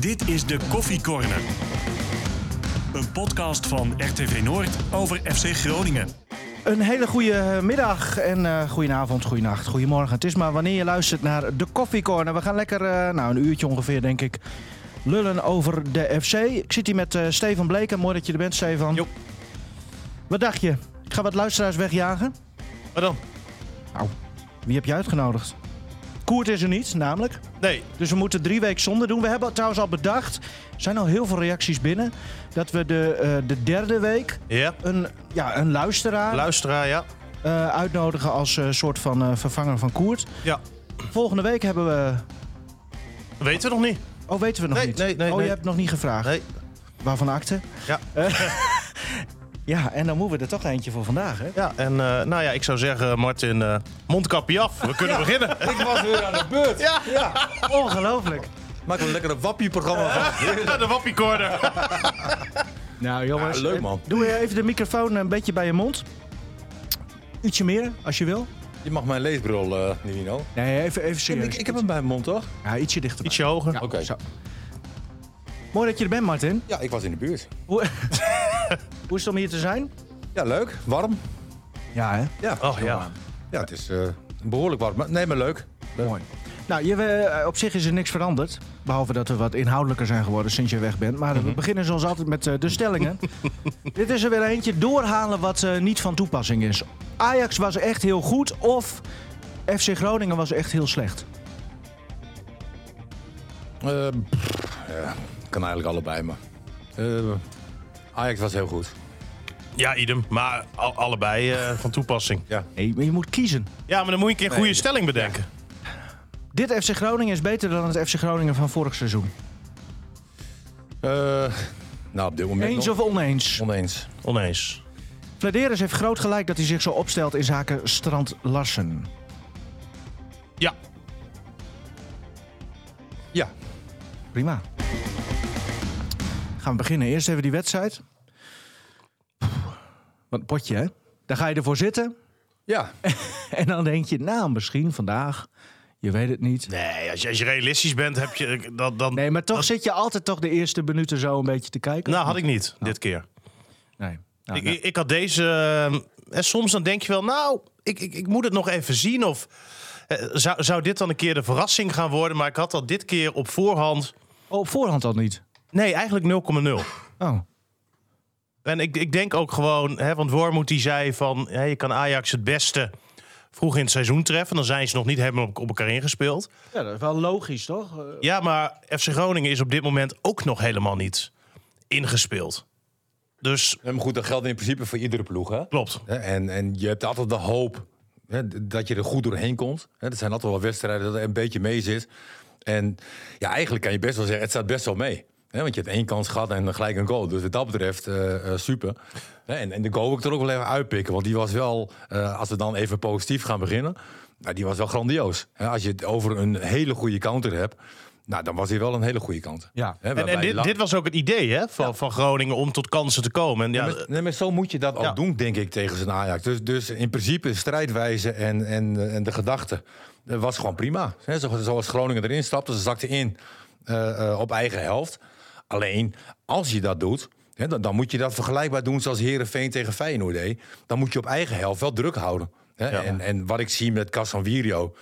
Dit is de Koffie Corner. Een podcast van RTV Noord over FC Groningen. Een hele goede middag en goedenavond, goedenacht, goedemorgen. Het is maar wanneer je luistert naar de Koffie Corner. We gaan lekker, een uurtje ongeveer denk ik, lullen over de FC. Ik zit hier met Stefan Bleken. Mooi dat je er bent, Stefan. Jo. Wat dacht je? Ik ga wat luisteraars wegjagen. Wat dan? Nou, wie heb je uitgenodigd? Koert is er niet, namelijk. Nee. Dus we moeten 3 weken zonder doen. We hebben trouwens al bedacht, er zijn al heel veel reacties binnen, dat we de derde week een luisteraar ja. Uitnodigen als soort van vervanger van Koert. Ja. Volgende week hebben we... Weten we nog niet. Oh, weten we nog niet? Nee. Je hebt nog niet gevraagd? Nee. Waarvan akte? Ja. Ja, en dan moeten we er toch eentje voor vandaag, hè? Ja, en ik zou zeggen, Martin, mondkapje af. We kunnen beginnen. Ik was weer aan de beurt. Ja. Ongelooflijk. Maak er een lekker wappie-programma van. De Wappie Corner. Nou, jongens. Ja, leuk, man. Doe even de microfoon een beetje bij je mond. Ietsje meer, als je wil. Je mag mijn leesbril, Nivino. Nee, even serieus. Ik heb hem bij mijn mond, toch? Ja, ietsje dichterbij. Ietsje hoger. Ja, Oké. zo. Mooi dat je er bent, Martin. Ja, ik was in de buurt. Hoe is het om hier te zijn? Ja, leuk. Warm. Ja, hè? Ja, Oh ja. ja het is behoorlijk warm. Nee, maar leuk. Mooi. Nou, op zich is er niks veranderd. Behalve dat we wat inhoudelijker zijn geworden sinds je weg bent. Maar we beginnen zoals altijd met de stellingen. Dit is er weer eentje. Doorhalen wat niet van toepassing is. Ajax was echt heel goed of FC Groningen was echt heel slecht? Kan eigenlijk allebei, maar... Ajax was heel goed. Ja, idem. Maar allebei van toepassing. Ja. Nee, maar je moet kiezen. Ja, maar dan moet je een keer een goede stelling bedenken. Dit FC Groningen is beter dan het FC Groningen van vorig seizoen. Op dit moment Eens nog. of oneens? Oneens. Flederis heeft groot gelijk dat hij zich zo opstelt in zaken Strand Larsen. Ja. Ja. Prima. Gaan we beginnen. Eerst even die wedstrijd. Wat een potje, hè? Daar ga je ervoor zitten. Ja. En dan denk je, nou, misschien vandaag. Je weet het niet. Nee, als je realistisch bent, heb je dan... Nee, maar toch zit je altijd toch de eerste minuten zo een beetje te kijken? Nou, had ik niet, dit keer. Nee. Nou, Ik had deze... soms dan denk je wel, nou, ik moet het nog even zien. Of zou dit dan een keer de verrassing gaan worden? Maar ik had dat dit keer op voorhand... Oh, op voorhand al niet? Nee, eigenlijk 0,0. Oh. En ik denk ook gewoon, want Wormoed die zei van... je kan Ajax het beste vroeg in het seizoen treffen. Dan zijn ze nog niet helemaal op elkaar ingespeeld. Ja, dat is wel logisch, toch? Ja, maar FC Groningen is op dit moment ook nog helemaal niet ingespeeld. Dus... Maar goed, dat geldt in principe voor iedere ploeg, hè? Klopt. En je hebt altijd de hoop dat je er goed doorheen komt. Er zijn altijd wel wedstrijden dat er een beetje mee zit. En ja, eigenlijk kan je best wel zeggen, het staat best wel mee. Want je hebt 1 kans gehad en gelijk een goal. Dus wat dat betreft, super. En de goal wil ik er ook wel even uitpikken. Want die was wel, als we dan even positief gaan beginnen... Nou, die was wel grandioos. Als je het over een hele goede counter hebt... Nou, dan was hij wel een hele goede counter. Ja. En dit was ook het idee van Groningen om tot kansen te komen. En Maar zo moet je dat ook doen, denk ik, tegen zijn Ajax. Dus in principe strijdwijze en de gedachte was gewoon prima. Zoals Groningen erin stapte, ze zakte in op eigen helft. Alleen, als je dat doet, dan moet je dat vergelijkbaar doen zoals Heerenveen tegen Feyenoord deed. Dan moet je op eigen helft wel druk houden. En wat ik zie met Casemiro,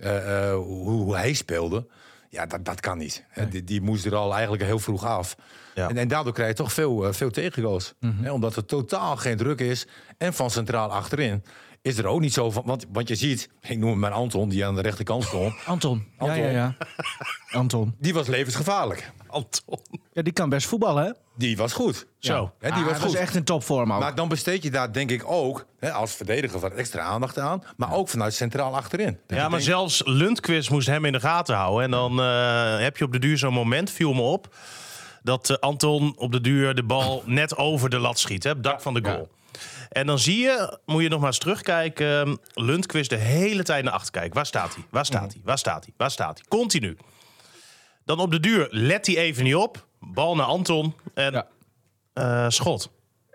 hoe hij speelde... Ja, dat kan niet. Nee. Die moest er al eigenlijk heel vroeg af. Ja. En daardoor krijg je toch veel tegengoals. Omdat er totaal geen druk is. En van centraal achterin is er ook niet zo van... Want je ziet, ik noem hem mijn Anton, die aan de rechterkant stond. Anton. Ja. Anton. Die was levensgevaarlijk. Anton. Ja, die kan best voetballen, hè? Die was goed. Zo. Ja, die was goed. Was echt in topvorm ook. Maar dan besteed je daar denk ik ook als verdediger wat extra aandacht aan. Maar ook vanuit centraal achterin. Maar zelfs Lundqvist moest hem in de gaten houden. En dan heb je op de duur zo'n moment, viel me op... dat Anton op de duur de bal net over de lat schiet. Het dak van de goal. Ja. En dan zie je, moet je nog maar eens terugkijken... Lundqvist de hele tijd naar achter kijken. Waar staat hij? Waar staat hij? Waar staat hij? Waar staat hij? Continu. Dan op de duur let hij even niet op. Bal naar Anton en schot.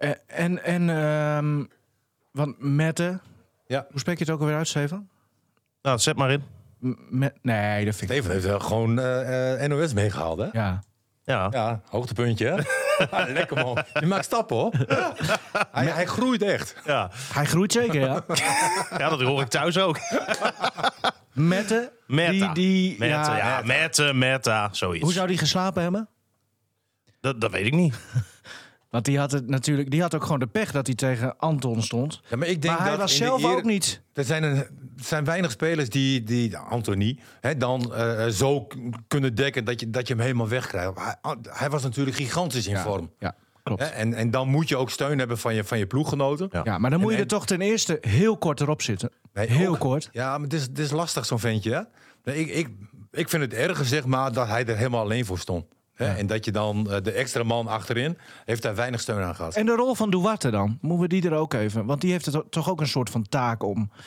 Want Mette... Ja. Hoe spreek je het ook alweer uit, Steven? Nou, zet maar in. Nee, dat vind ik... Steven heeft wel gewoon NOS meegehaald, hè? Ja. Ja, hoogtepuntje, hè? Ja, lekker, man. Je maakt stappen, hoor. Ja. Hij groeit echt. Ja. Hij groeit zeker, ja. Ja, dat hoor ik thuis ook. Mette. Meta, zoiets. Hoe zou die geslapen hebben? Dat weet ik niet. Want die had ook gewoon de pech dat hij tegen Anton stond. Ja, maar ik denk Maar hij dat was in de zelf ook niet. Er zijn weinig spelers die Anthony, dan zo kunnen dekken dat je hem helemaal wegkrijgt. Hij was natuurlijk gigantisch in vorm. Ja, klopt. En dan moet je ook steun hebben van je ploeggenoten. Ja, maar dan moet je er toch ten eerste heel kort erop zitten. Nee, heel ook. kort. Ja, maar het is lastig, zo'n ventje. Hè? Nee, ik vind het erger, zeg maar, dat hij er helemaal alleen voor stond. Hè? En dat je dan de extra man achterin, heeft daar weinig steun aan gehad. En de rol van Duarte dan? Moeten we die er ook even? Want die heeft het toch ook een soort van taak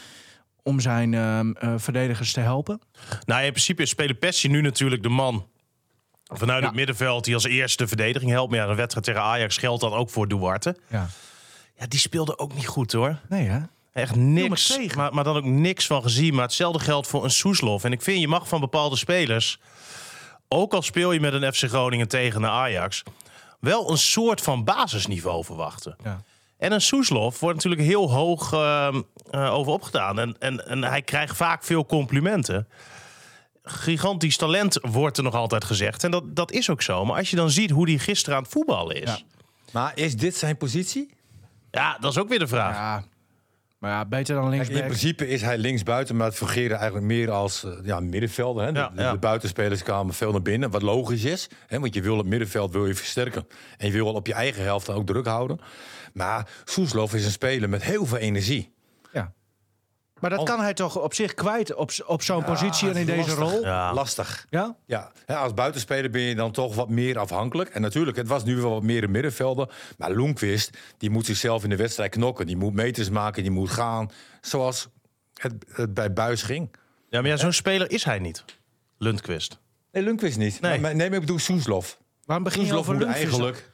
om zijn verdedigers te helpen? Nou, in principe is Pelopessi nu natuurlijk de man vanuit het middenveld die als eerste de verdediging helpt. Maar ja, de wedstrijd tegen Ajax geldt dan ook voor Duarte. Ja, Die speelde ook niet goed, hoor. nee hè? Echt niks, maar dan ook niks van gezien. Maar hetzelfde geldt voor een Soeslof. En ik vind, je mag van bepaalde spelers, ook al speel je met een FC Groningen tegen een Ajax, wel een soort van basisniveau verwachten. Ja. En een Soeslof wordt natuurlijk heel hoog over opgedaan. En hij krijgt vaak veel complimenten. Gigantisch talent wordt er nog altijd gezegd. En dat is ook zo. Maar als je dan ziet hoe hij gisteren aan het voetballen is. Ja. Maar is dit zijn positie? Ja, dat is ook weer de vraag. Ja, maar ja, beter dan Kijk, linksback. in principe is hij linksbuiten, maar het fungeerde eigenlijk meer als middenvelder. Hè? De buitenspelers kwamen veel naar binnen, wat logisch is. Hè? Want je wil het middenveld versterken. En je wil wel op je eigen helft dan ook druk houden. Maar Soeslof is een speler met heel veel energie. Ja. Maar dat kan hij toch op zich kwijt op zo'n positie en in deze rol? Ja. Lastig. Ja? Ja, als buitenspeler ben je dan toch wat meer afhankelijk. En natuurlijk, het was nu wel wat meer een middenvelder. Maar Lundqvist, die moet zichzelf in de wedstrijd knokken. Die moet meters maken, die moet gaan. Zoals het bij Buijs ging. Ja, maar zo'n speler is hij niet. Lundqvist. Nee, Lundqvist niet. Nee. Maar ik bedoel Soeslof. Waarom begin je Soeslof over moet Lundqvist? eigenlijk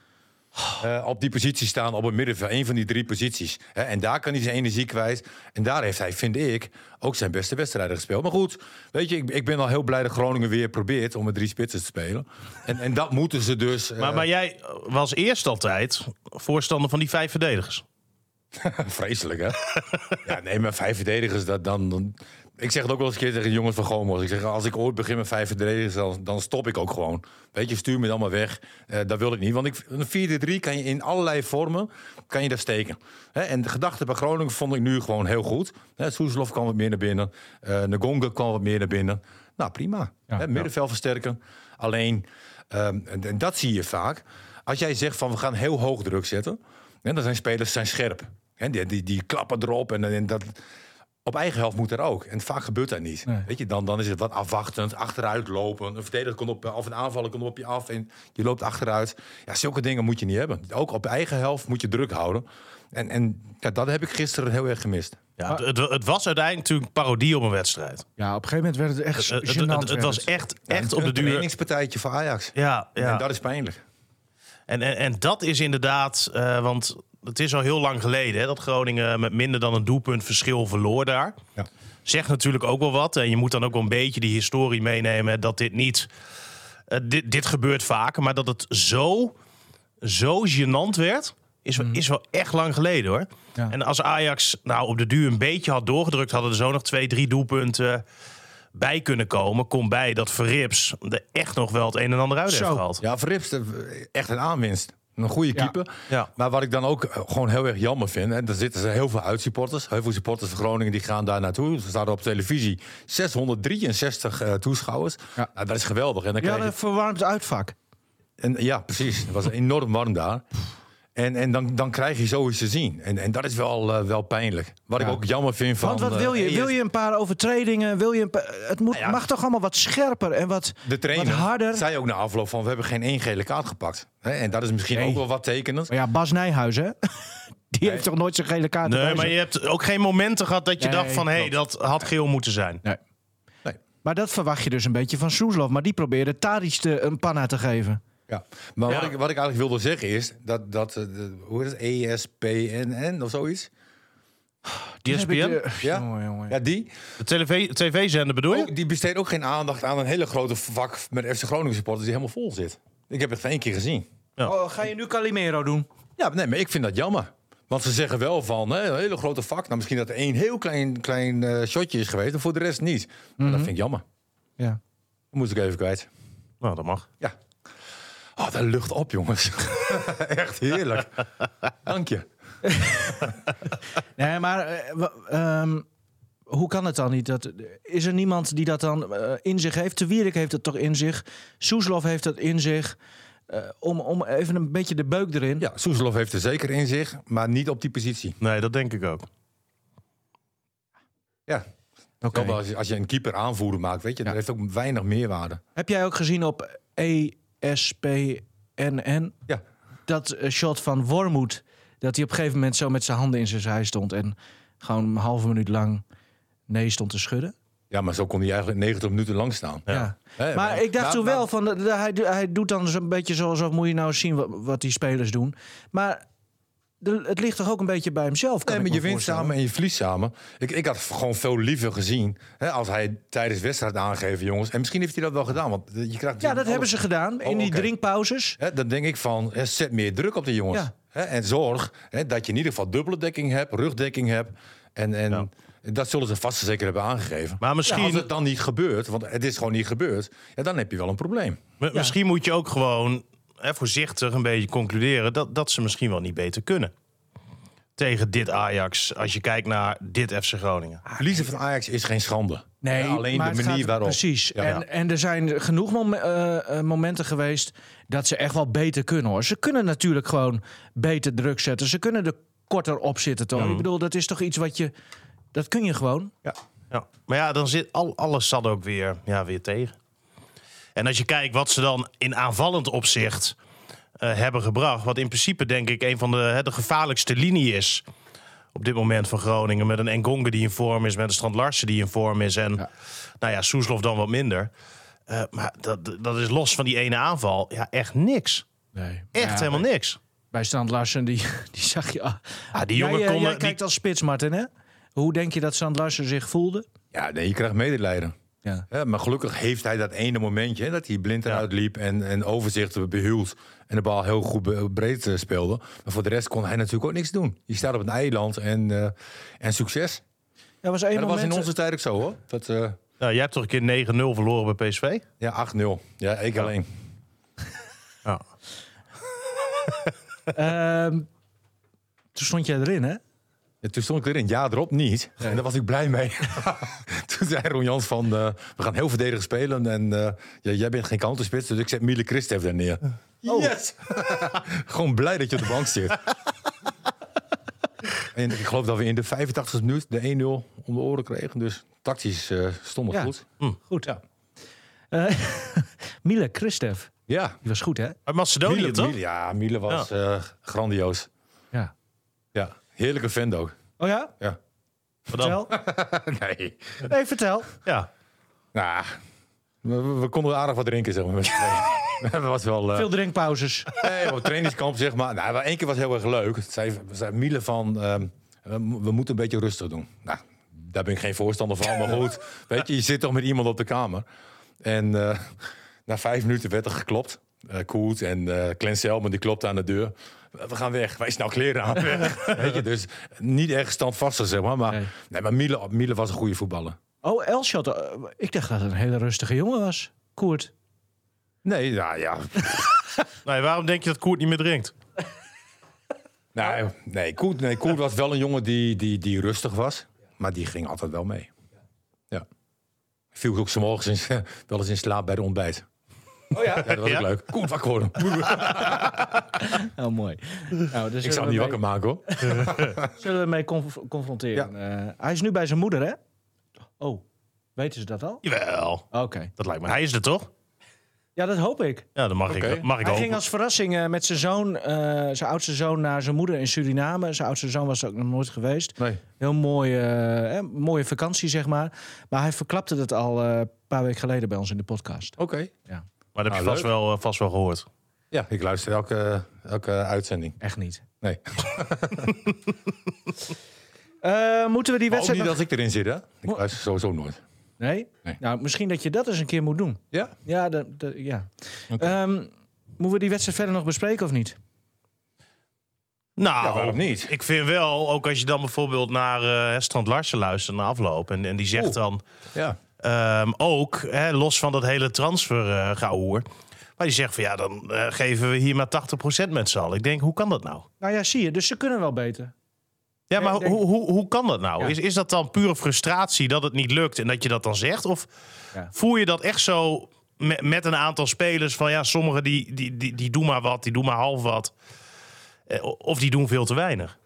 op die positie staan, op het middenveld. Een van die 3 posities. En daar kan hij zijn energie kwijt. En daar heeft hij, vind ik, ook zijn beste wedstrijden gespeeld. Maar goed, weet je, ik ben al heel blij dat Groningen weer probeert om met 3 spitsen te spelen. En dat moeten ze dus... Maar jij was eerst altijd voorstander van die 5 verdedigers. Vreselijk, hè? Ja, nee, maar 5 verdedigers, dan... Ik zeg het ook wel eens een keer tegen de jongens van Gomos. Ik zeg, als ik ooit begin met 5 verdedigers, dan stop ik ook gewoon. Weet je, stuur me dan maar weg. Dat wil ik niet. Want een 4-3 kan je in allerlei vormen daar steken. En de gedachte bij Groningen vond ik nu gewoon heel goed. Soeslof kwam wat meer naar binnen. Ngonga kwam wat meer naar binnen. Nou, prima. Ja, middenveld versterken. Alleen, en dat zie je vaak. Als jij zegt van we gaan heel hoog druk zetten. Dan zijn spelers scherp. Die klappen erop en dat... Op eigen helft moet er ook. En vaak gebeurt dat niet. Nee. Weet je, dan is het wat afwachtend, achteruit lopen. Een verdediger komt of een aanvaller komt op je af en je loopt achteruit. Ja, zulke dingen moet je niet hebben. Ook op eigen helft moet je druk houden. En dat heb ik gisteren heel erg gemist. Ja, het was uiteindelijk natuurlijk parodie op een wedstrijd. Ja, op een gegeven moment werd het echt gênant. Het was echt op de Een duur. trainingspartijtje voor Ajax. Ja. En dat is pijnlijk. En dat is inderdaad, want het is al heel lang geleden hè, dat Groningen met minder dan een doelpunt verschil verloor daar. Ja. Zegt natuurlijk ook wel wat. En je moet dan ook wel een beetje die historie meenemen dat dit niet... Dit gebeurt vaker, maar dat het zo gênant werd, is wel echt lang geleden, hoor. Ja. En als Ajax nou op de duur een beetje had doorgedrukt, hadden er zo nog 2-3 doelpunten bij kunnen komen. Kom bij dat Verrips er echt nog wel het een en ander uit heeft gehaald. Ja, Verrips, echt een aanwinst. Een goede keeper. Ja. Maar wat ik dan ook gewoon heel erg jammer vind... en daar zitten heel veel uitsupporters. Heel veel supporters van Groningen die gaan daar naartoe. Ze staan op televisie 663 toeschouwers. Ja. Nou, dat is geweldig. En dan Ja, krijg je... een verwarmd uitvak. Ja, precies. Het was enorm warm daar. En dan krijg je zoiets te zien. En dat is wel pijnlijk. Wat ik ook jammer vind van... Want wat wil je? Wil je een paar overtredingen? Het mag toch allemaal wat scherper en wat De harder? trainer zei ook na afloop van... we hebben geen 1 gele kaart gepakt. En dat is misschien ook wel wat tekenend. Maar ja, Bas Nijhuis, hè? Die heeft toch nooit zijn gele kaart Nee, erbij maar je hebt ook geen momenten gehad dat je dacht van... hé, dat had geel moeten zijn. Nee. Nee. Maar dat verwacht je dus een beetje van Soeslof. Maar die probeerde Tadic een panna te geven. Ja, maar Ja. Wat ik eigenlijk wilde zeggen is dat hoe is het, ESPNN of zoiets? ESPN? Ja? Jongen. Ja, die. De tv-zender bedoel je? Die besteedt ook geen aandacht aan een hele grote vak met FC Groningen supporters die helemaal vol zit. Ik heb het geen 1 keer gezien. Ja. Oh, ga je nu Calimero doen? Ja, nee, maar ik vind dat jammer. Want ze zeggen wel van, een hele grote vak. Nou, misschien dat er 1 heel klein shotje is geweest. En voor de rest niet. Maar dat vind ik jammer. Ja. Dat moest ik even kwijt. Nou, dat mag. Ja. Oh, dat lucht op, jongens. Echt heerlijk. Dank je. Nee, maar hoe kan het dan niet? Is er niemand die dat dan in zich heeft? Te Wierik heeft het toch in zich? Soeslof heeft het in zich? Om even een beetje de beuk erin. Ja, Soeslof heeft er zeker in zich, maar niet op die positie. Nee, dat denk ik ook. Ja. Oké. Als je een keeper aanvoerder maakt, weet je, dat heeft ook weinig meerwaarde. Heb jij ook gezien op ESPNN Ja. dat shot van Wormoed, dat hij op een gegeven moment zo met zijn handen in zijn zij stond en gewoon een halve minuut lang nee stond te schudden? Ja, maar zo kon hij eigenlijk 90 minuten lang staan. Ja. Hè, Maar ik dacht nou, toen nou, wel van hij doet dan zo'n beetje zoals moet je nou eens zien wat die spelers doen. Maar het ligt toch ook een beetje bij hemzelf. Kan Nee, ik maar je me wint voorstellen. samen en je verliest samen. Ik had gewoon veel liever gezien als hij tijdens wedstrijd aangegeven, jongens. En misschien heeft hij dat wel gedaan. Want je krijgt Ja, dat hebben ze gedaan in die oké. drinkpauzes. Dan denk ik van, zet meer druk op de jongens. Ja. En zorg dat je in ieder geval dubbele dekking hebt, rugdekking hebt. En dat zullen ze vast en zeker hebben aangegeven. Maar misschien, Ja, als het dan niet gebeurt, want het is gewoon niet gebeurd, dan heb je wel een probleem. misschien moet je ook gewoon voorzichtig een beetje concluderen dat ze misschien wel niet beter kunnen. Tegen dit Ajax, als je kijkt naar dit FC Groningen. Verliezen van Ajax is geen schande. Nee, alleen maar de het manier gaat- waarop. Precies. Ja. En er zijn genoeg momenten geweest dat ze echt wel beter kunnen, hoor. Ze kunnen natuurlijk gewoon beter druk zetten. Ze kunnen er korter op zitten, toch? Ik bedoel, dat is toch iets wat je... Dat kun je gewoon. Ja. Maar ja, dan zit alles zat ook weer tegen. En als je kijkt wat ze dan in aanvallend opzicht hebben gebracht, wat in principe denk ik een van de gevaarlijkste linie is op dit moment van Groningen, met een Ngonge die in vorm is, met een Strand Larsen die in vorm is en Soeslof dan wat minder. Maar dat is los van die ene aanval. Ja, echt niks. Nee. Echt helemaal niks. Bij Strand Larsen, die zag je... Die jongen jij, kon... jij kijkt als spits, Martin, hè? Hoe denk je dat Strand Larsen zich voelde? Ja, nee, je krijgt medelijden. Ja. Maar gelukkig heeft hij dat ene momentje, dat hij blind eruit liep en overzicht behield en de bal heel goed breed speelde. Maar voor de rest kon hij natuurlijk ook niks doen. Je staat op een eiland en succes. Er was En één dat was moment... in onze tijd ook zo, hoor. Dat, jij hebt toch een keer 9-0 verloren bij PSV? ja, 8-0. Ja, ik alleen. Ja. Toen stond jij erin, hè? Ja, toen stond ik erin, ja, erop niet. En daar was ik blij mee. Toen zei Ron Jans van, we gaan heel verdedigend spelen. En jij bent geen counterspits, dus ik zet Miele Christev er neer. Yes! Gewoon blij dat je op de bank zit. En ik geloof dat we in de 85e minuut de 1-0 om de oren kregen. Dus tactisch stond het Ja. goed. Goed. Ja. Miele Christev, Ja. die was goed, hè? Uit Macedonië, toch? Miele was grandioos. Ja. Ja, heerlijke vent ook. Oh ja? Ja. Wat dan? Vertel. Nee. Nee, vertel. Ja. Nou, we konden aardig wat drinken, zeg maar. Met z'n tweeën. Dat was wel... Veel drinkpauzes. Nee, op trainingskamp zeg maar. Nou, één keer was heel erg leuk. Zei Miele van, we moeten een beetje rustig doen. Nou, daar ben ik geen voorstander van. Maar goed, weet je zit toch met iemand op de kamer. En na 5 minuten werd er geklopt. Koert en Glenn Selman, die klopte aan de deur. We gaan weg. Wij snel kleren aan. Weet je, dus niet erg standvastig, zeg maar. Maar Miele was een goede voetballer. Oh, Elshot. Ik dacht dat het een hele rustige jongen was. Koert. Nee, nou ja. Nee, waarom denk je dat Koert niet meer drinkt? Nee, Koert was wel een jongen die rustig was. Maar die ging altijd wel mee. Ja. Viel ook 's morgens wel eens in slaap bij de ontbijt. Oh ja? Ja, dat was ook leuk. Koert wakker worden. Oh, mooi. Nou, dus Ik zou hem niet wakker maken, hoor. Zullen we mee confronteren? Hij is nu bij zijn moeder, hè? Oh, weten ze dat al? Jawel. Oké. Dat lijkt me. Hij is er toch? Ja, dat hoop ik. Ja, dan mag Oké. ik Hij hopen. ging als verrassing met zijn zoon, zijn oudste zoon, naar zijn moeder in Suriname. Zijn oudste zoon was er ook nog nooit geweest. Nee. Heel mooie vakantie, zeg maar. Maar hij verklapte het al een paar weken geleden bij ons in de podcast. Oké. Ja, Maar dat heb je leuk. vast wel gehoord. Ja, ik luister elke uitzending. echt niet. Nee. Moeten we die Maar ook wedstrijd niet nog... als ik erin zit, hè? Ik luister sowieso nooit. Nee? Nee. Nou, misschien dat je dat eens een keer moet doen. Ja? Ja, ja. Oké. Moeten we die wedstrijd verder nog bespreken of niet? Nou, Ja, waarom niet? Ik vind wel, ook als je dan bijvoorbeeld naar Strand Larsen luistert na afloop. En die zegt dan Ja. ook, los van dat hele transfergehoer. Maar die zegt van ja, dan geven we hier maar 80% met z'n allen. Ik denk, hoe kan dat nou? Nou ja, zie je. Dus ze kunnen wel beter. Ja, maar Nee, hoe kan dat nou? Ja. Is dat dan pure frustratie dat het niet lukt en dat je dat dan zegt? Of voel je dat echt zo met een aantal spelers van ja, sommigen die doen maar wat, die doen maar half wat. Of die doen veel te weinig.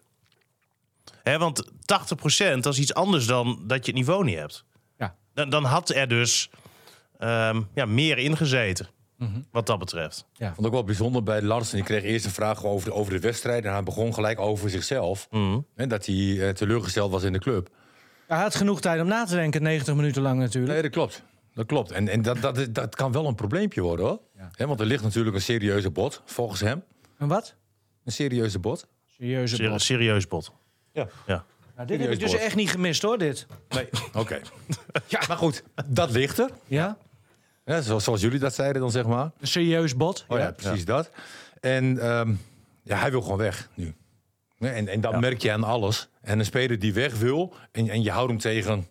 Want 80% dat is iets anders dan dat je het niveau niet hebt. Ja. Dan had er dus meer ingezeten, wat dat betreft. Vond ik ook wel bijzonder bij Larsen. Die kreeg eerst een vraag over de wedstrijd. En hij begon gelijk over zichzelf. En dat hij teleurgesteld was in de club. Hij had genoeg tijd om na te denken, 90 minuten lang natuurlijk. Nee, dat klopt. Dat klopt. En dat kan wel een probleempje worden, hoor. Ja. Want er ligt natuurlijk een serieuze bod, volgens hem. En wat? Een serieuze bod. Serieuze bot. Serieus bot. Ja. Ja. Nou, dit heb ik dus echt niet gemist hoor, dit. Nee, oké. Ja, maar goed, dat ligt er. Ja? Ja, zoals jullie dat zeiden dan, zeg maar. Een serieus bot. Oh ja, precies dat. En hij wil gewoon weg nu. En dat merk je aan alles. En een speler die weg wil en je houdt hem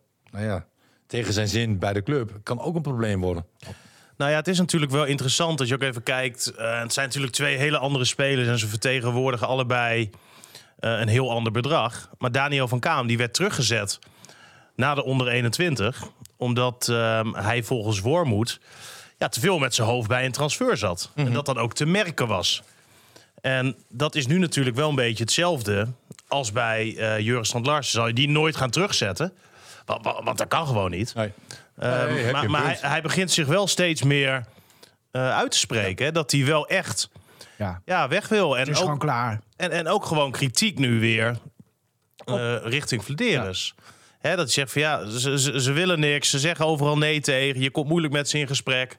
tegen zijn zin bij de club, kan ook een probleem worden. Nou ja, het is natuurlijk wel interessant als je ook even kijkt. Het zijn natuurlijk twee hele andere spelers en ze vertegenwoordigen allebei een heel ander bedrag. Maar Daniel van Kaam die werd teruggezet na de onder 21, omdat hij volgens Wormoed te veel met zijn hoofd bij een transfer zat. En dat dan ook te merken was. En dat is nu natuurlijk wel een beetje hetzelfde als bij Jurgen Strand Larsen. Zal je die nooit gaan terugzetten? Want dat kan gewoon niet. Nee. Maar hij begint zich wel steeds meer uit te spreken. Hè, dat hij wel echt weg wil. En Het is ook, gewoon klaar. en ook gewoon kritiek nu weer richting Vladeris. Hè, dat hij zegt van ze willen niks. Ze zeggen overal nee tegen. Je komt moeilijk met ze in gesprek.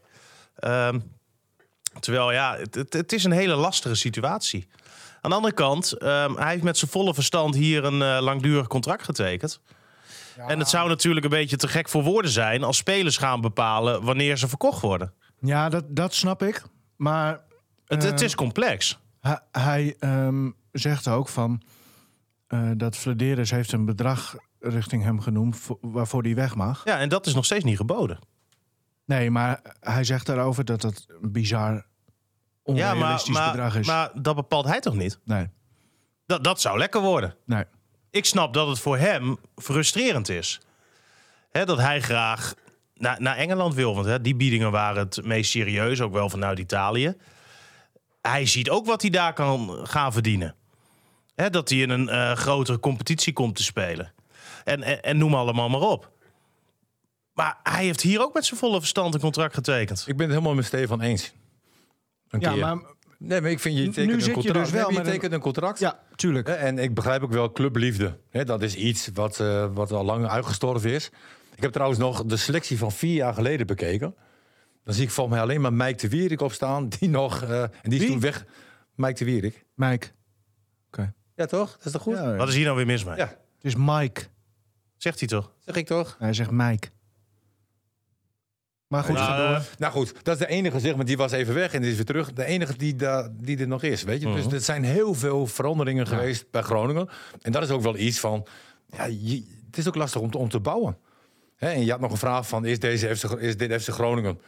Terwijl het is een hele lastige situatie. Aan de andere kant, hij heeft met zijn volle verstand hier een langdurig contract getekend. Ja. En het zou natuurlijk een beetje te gek voor woorden zijn als spelers gaan bepalen wanneer ze verkocht worden. Ja, dat snap ik. Maar het is complex. Hij zegt ook van dat Vladeris heeft een bedrag richting hem genoemd waarvoor hij weg mag. Ja, en dat is nog steeds niet geboden. Nee, maar hij zegt daarover dat het een bizar onrealistisch bedrag is. Maar dat bepaalt hij toch niet? Nee. Dat zou lekker worden. Nee. Ik snap dat het voor hem frustrerend is. Dat hij graag naar Engeland wil. Want die biedingen waren het meest serieus. Ook wel vanuit Italië. Hij ziet ook wat hij daar kan gaan verdienen. Dat hij in een grotere competitie komt te spelen. En noem allemaal maar op. Maar hij heeft hier ook met zijn volle verstand een contract getekend. Ik ben het helemaal met Stefan eens. Een keer. Maar nee, maar ik vind je tekent een contract. Dus wel je tekent een contract. Ja, tuurlijk. En ik begrijp ook wel clubliefde. Dat is iets wat al lang uitgestorven is. Ik heb trouwens nog de selectie van 4 jaar geleden bekeken. Dan zie ik volgens mij alleen maar Mike de Wierik op staan. Die nog... en die is toen weg. Mike de Wierik. Mike. Oké. Ja, toch? Dat is toch goed? Ja, Wat is hier nou weer mis mee? Ja. Het is Mike. Zegt hij toch? Zeg ik toch? Hij zegt Mike. Maar goed, ga door. Nou goed, dat is de enige, zeg maar, die was even weg en die is weer terug. De enige die er nog is, weet je. Dus er zijn heel veel veranderingen geweest bij Groningen. En dat is ook wel iets van... Ja, het is ook lastig om te bouwen. En je had nog een vraag van... Is dit FC Groningen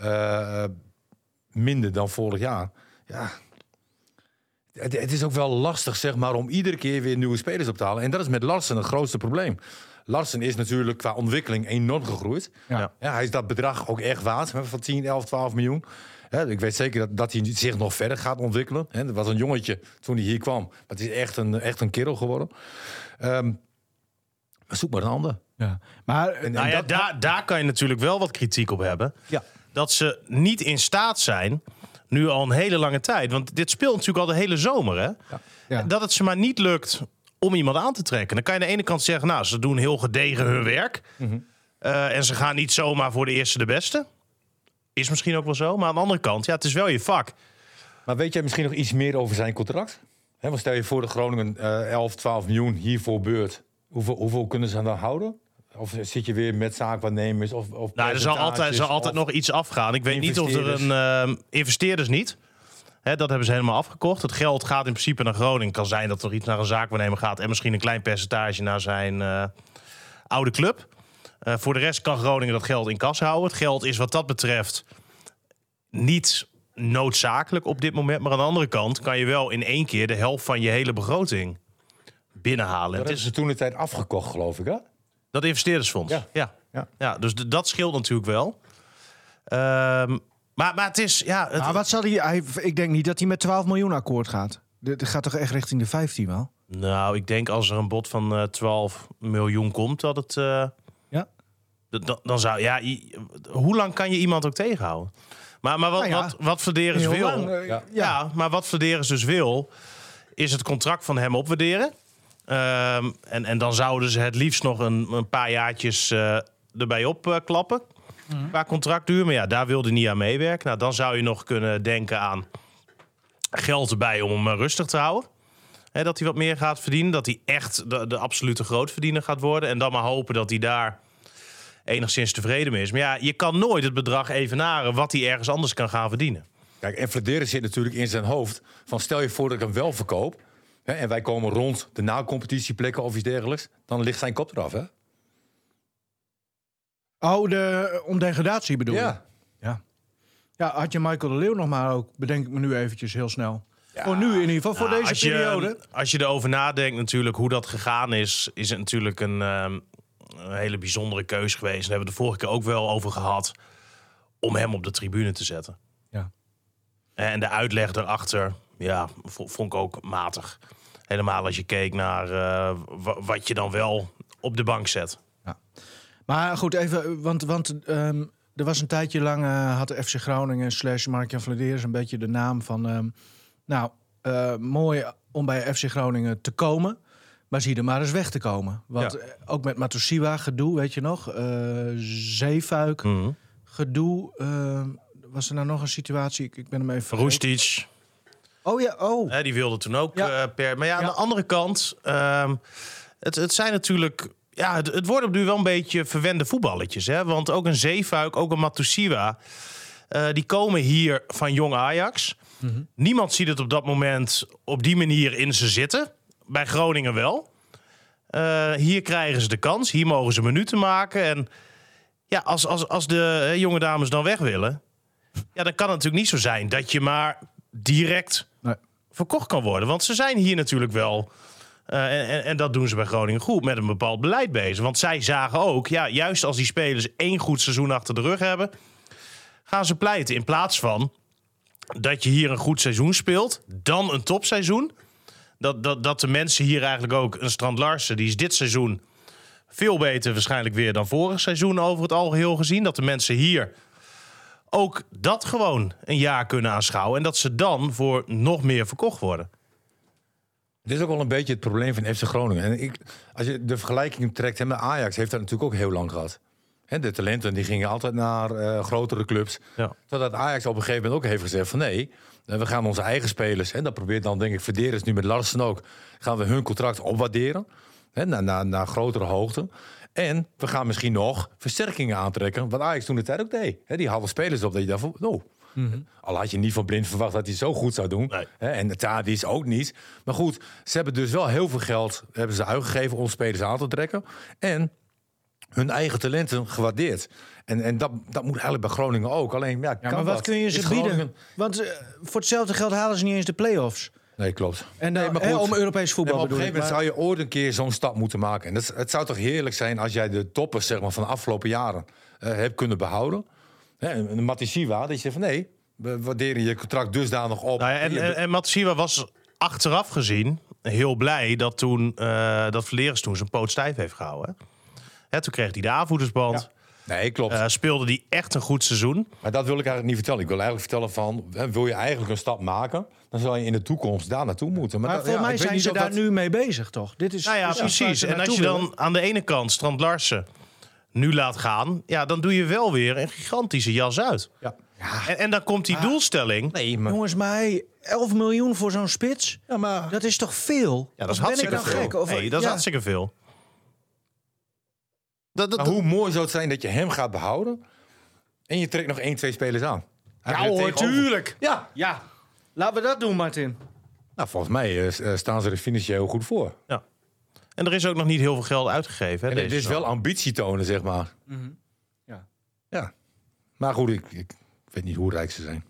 minder dan vorig jaar? Ja... Het is ook wel lastig, zeg maar, om iedere keer weer nieuwe spelers op te halen. En dat is met Larsen het grootste probleem. Larsen is natuurlijk qua ontwikkeling enorm gegroeid. Ja. Hij is dat bedrag ook echt waard, van 10, 11, 12 miljoen. Ik weet zeker dat hij zich nog verder gaat ontwikkelen. Dat was een jongetje toen hij hier kwam. Maar het is echt een kerel geworden. Maar zoek maar een ander. Ja. Maar Daar kan je natuurlijk wel wat kritiek op hebben. Ja. Dat ze niet in staat zijn... Nu al een hele lange tijd. Want dit speelt natuurlijk al de hele zomer. Hè? Ja. Dat het ze maar niet lukt om iemand aan te trekken. Dan kan je aan de ene kant zeggen... Nou, ze doen heel gedegen hun werk. En ze gaan niet zomaar voor de eerste de beste. Is misschien ook wel zo. Maar aan de andere kant, het is wel je vak. Maar weet jij misschien nog iets meer over zijn contract? Want stel je voor de Groningen 11, 12 miljoen hiervoor beurt. Hoeveel kunnen ze dan houden? Of zit je weer met zaakwaarnemers? Of Er zal altijd nog iets afgaan. Ik weet niet of er investeerders niet. Dat hebben ze helemaal afgekocht. Het geld gaat in principe naar Groningen. Het kan zijn dat er iets naar een zaakwaarnemer gaat... en misschien een klein percentage naar zijn oude club. Voor de rest kan Groningen dat geld in kas houden. Het geld is wat dat betreft niet noodzakelijk op dit moment. Maar aan de andere kant kan je wel in 1 keer... de helft van je hele begroting binnenhalen. Dat hebben ze toen de tijd afgekocht, geloof ik, hè? Dat investeerdersfonds. Ja. Dus dat scheelt natuurlijk wel. Maar het is... Maar wat zal ik denk niet dat hij met 12 miljoen akkoord gaat. Dit gaat toch echt richting de 15 wel? Nou, ik denk als er een bod van 12 miljoen komt... dat het... Ja. Dan zou... hoe lang kan je iemand ook tegenhouden? Maar wat Flederis wil... maar wat Flederis dus wil... is het contract van hem opwaarderen. En dan zouden ze het liefst nog een paar jaartjes erbij opklappen. Qua contractduur. Maar daar wilde hij niet aan meewerken. Nou, dan zou je nog kunnen denken aan geld erbij om hem rustig te houden. Dat hij wat meer gaat verdienen. Dat hij echt de absolute grootverdiener gaat worden. En dan maar hopen dat hij daar enigszins tevreden mee is. Maar je kan nooit het bedrag evenaren wat hij ergens anders kan gaan verdienen. Kijk, en Flederis zit natuurlijk in zijn hoofd van stel je voor dat ik hem wel verkoop... en wij komen rond de na-competitieplekken of iets dergelijks... dan ligt zijn kop eraf, hè? Om degradatie bedoel je? Ja. Ja, had je Michael de Leeuw nog maar ook, bedenk ik me nu eventjes heel snel. Ja. Voor nu in ieder geval, voor deze periode. Als je erover nadenkt natuurlijk hoe dat gegaan is het natuurlijk een hele bijzondere keus geweest. Daar hebben we de vorige keer ook wel over gehad om hem op de tribune te zetten. Ja. En de uitleg daarachter, vond ik ook matig. Helemaal als je keek naar wat je dan wel op de bank zet. Ja. Maar goed, even, want er was een tijdje lang... had de FC Groningen / Mark-Jan Flederis een beetje de naam van... mooi om bij FC Groningen te komen... maar zie er maar eens weg te komen. Want ook met Matosiwa gedoe, weet je nog? Zeefuik, gedoe. Was er nou nog een situatie? Ik ben hem even vergeten. Roestic. Oh ja, die wilde toen ook per... Maar aan de andere kant... Het zijn natuurlijk... Ja, het worden nu wel een beetje verwende voetballetjes. Hè? Want ook een Zeefuik, ook een Matosiwa... die komen hier van jong Ajax. Mm-hmm. Niemand ziet het op dat moment op die manier in ze zitten. Bij Groningen wel. Hier krijgen ze de kans. Hier mogen ze minuten maken. En ja, als de jonge dames dan weg willen... ja, dan kan het natuurlijk niet zo zijn dat je maar direct verkocht kan worden. Want ze zijn hier natuurlijk wel... en dat doen ze bij Groningen goed, met een bepaald beleid bezig. Want zij zagen ook, juist als die spelers 1 goed seizoen achter de rug hebben... gaan ze pleiten in plaats van dat je hier een goed seizoen speelt... dan een topseizoen. Dat de mensen hier eigenlijk ook... Een Strand Larsen, die is dit seizoen veel beter waarschijnlijk weer... dan vorig seizoen over het algeheel gezien. Dat de mensen hier ook dat gewoon een jaar kunnen aanschouwen... en dat ze dan voor nog meer verkocht worden. Dit is ook wel een beetje het probleem van FC Groningen. En als je de vergelijking trekt, met Ajax heeft dat natuurlijk ook heel lang gehad. De talenten die gingen altijd naar grotere clubs. Ja. Totdat Ajax op een gegeven moment ook heeft gezegd van nee, we gaan onze eigen spelers... en dat probeert dan denk ik Flederis nu met Larsen ook... gaan we hun contract opwaarderen naar grotere hoogte. En we gaan misschien nog versterkingen aantrekken... wat Ajax toen de tijd ook deed. Die hadden spelers op dat je daarvoor... Al had je niet van Blind verwacht dat hij zo goed zou doen. Nee. En Tadic ook niet. Maar goed, ze hebben dus wel heel veel geld hebben ze uitgegeven om spelers aan te trekken. En hun eigen talenten gewaardeerd. En dat moet eigenlijk bij Groningen ook. Alleen, maar wat kun je ze bieden? Want voor hetzelfde geld halen ze niet eens de play-offs. Nee, klopt. En maar goed, om Europees voetbal op een gegeven moment zou je ooit een keer zo'n stap moeten maken. En het zou toch heerlijk zijn als jij de toppers zeg maar, van de afgelopen jaren hebt kunnen behouden. Een Matosiwa, dat je zegt van nee, we waarderen je contract dusdanig op. En Matosiwa was achteraf gezien heel blij dat toen dat Flederis toen zijn poot stijf heeft gehouden. Toen kreeg hij de aanvoerdersband. Ja. Nee, klopt. Speelde hij echt een goed seizoen. Maar dat wil ik eigenlijk niet vertellen. Ik wil eigenlijk vertellen van, wil je eigenlijk een stap maken... dan zal je in de toekomst daar naartoe moeten. Maar voor mij zijn ze daar nu mee bezig, toch? Dit is precies. En als je dan aan de ene kant Strand Larsen nu laat gaan... ja, dan doe je wel weer een gigantische jas uit. Ja. En dan komt die doelstelling... Nee, maar... Jongens, maar 11 miljoen voor zo'n spits? Ja, maar... Dat is toch veel? Ja, dat is hartstikke veel. Gek, of... Nee, dat is hartstikke veel. Maar hoe mooi zou het zijn dat je hem gaat behouden... en je trekt nog 1-2 spelers aan. Ja hoor, tuurlijk. Ja. Laten we dat doen, Martin. Nou, volgens mij staan ze er financieel goed voor. Ja. En er is ook nog niet heel veel geld uitgegeven. Hè, En het is wel ambitie tonen, zeg maar. Ja. Maar goed, ik weet niet hoe rijk ze zijn.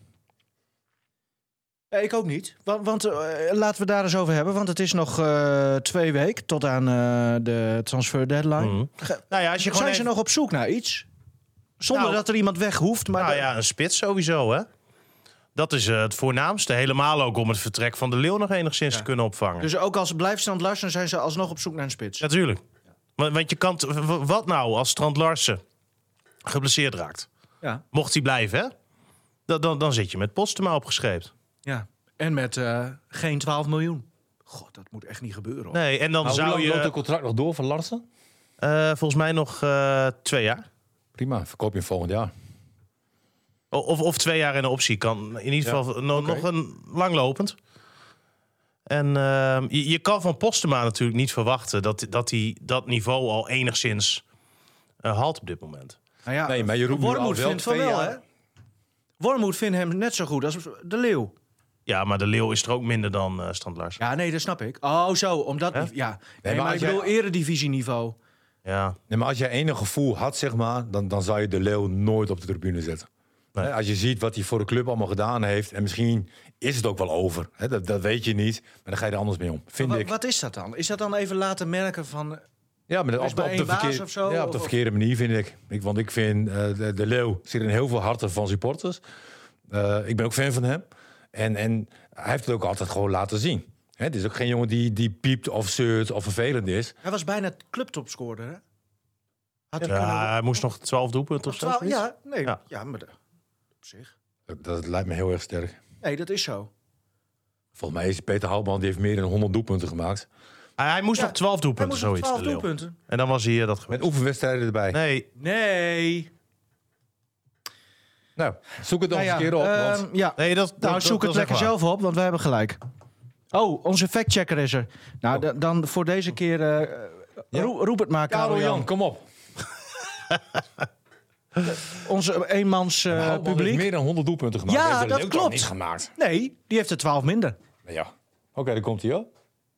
Ik ook niet. Want laten we daar eens over hebben. Want het is nog 2 weken tot aan de transfer deadline. Nou ja, als je gewoon Zijn ze nog op zoek naar iets? Zonder dat er iemand weg hoeft. Maar Nou ja, een spits sowieso, hè. Dat is het voornaamste. Helemaal ook om het vertrek van de Leeuw nog enigszins te kunnen opvangen. Dus ook als blijft Strand Larsen, zijn ze alsnog op zoek naar een spits. Natuurlijk. Want je kan... Wat nou als Strand Larsen geblesseerd raakt? Ja. Mocht hij blijven, hè? Dan zit je met Postema opgescheept. Ja. En met geen 12 miljoen. God, dat moet echt niet gebeuren. Hoor. Nee, en dan Hoe zou lang loopt je... het contract nog door van Larsen? volgens mij nog 2 jaar. Prima, verkoop je hem volgend jaar. Of 2 jaar in een optie kan. In ieder geval nog een langlopend. En je kan van Postema natuurlijk niet verwachten dat hij dat niveau al enigszins haalt op dit moment. Nou ja, Nee, maar je roept nu al Wormoed wel vindt van 2 wel, jaar. hè? Wormoed vindt hem net zo goed als de Leeuw. Ja, maar de Leeuw is er ook minder dan Strand Larsen. Ja, nee, dat snap ik. Oh, zo, omdat... Hè? Ja, Nee, nee, maar maar ik als bedoel eredivisieniveau. Ja. Nee, maar als jij enig gevoel had, zeg maar, dan zou je de Leeuw nooit op de tribune zetten. Nee. Hè, als je ziet wat hij voor de club allemaal gedaan heeft, en misschien is het ook wel over. Hè, dat weet je niet, maar dan ga je er anders mee om, vind ik. Wat is dat dan? Is dat dan even laten merken van... Ja, maar Is bij één baas of zo? Ja, op de Of- verkeerde manier, vind ik. Want ik vind de Leeuw zit in heel veel harten van supporters. Ik ben ook fan van hem. En hij heeft het ook altijd gewoon laten zien. Hè, het is ook geen jongen die piept of zeurt of vervelend is. Hij was bijna clubtopscorer, hè? Had hij Ja, hij moest nog 12 doelpunten of zo. kunnen... Ja, nee. Ja. Ja, maar op zich. Dat lijkt me heel erg sterk. Nee, dat is zo. Volgens mij is Peter Houtman, die heeft meer dan 100 doelpunten gemaakt. Hij moest Ja, nog 12 Hij doelpunten, moest nog zoiets. 12 de Leeuw. doelpunten. En dan was hij dat Met geweest. oefenwedstrijden erbij. Nee, Nee. Nou, zoek het nog Nou eens een keer op. Want ja. nee Nou, zoek het is lekker echt waar. zelf op, want wij hebben gelijk. Oh, onze factchecker is er. Nou, dan voor deze keer... roep het maar, Karel Jan, kom op. Onze eenmans Houtman heeft publiek. meer dan 100 doelpunten gemaakt. Ja, Heeft de dat Leeuw toch klopt. niet gemaakt. Nee, die heeft er 12 minder. Nou ja. Oké, dan komt hij op.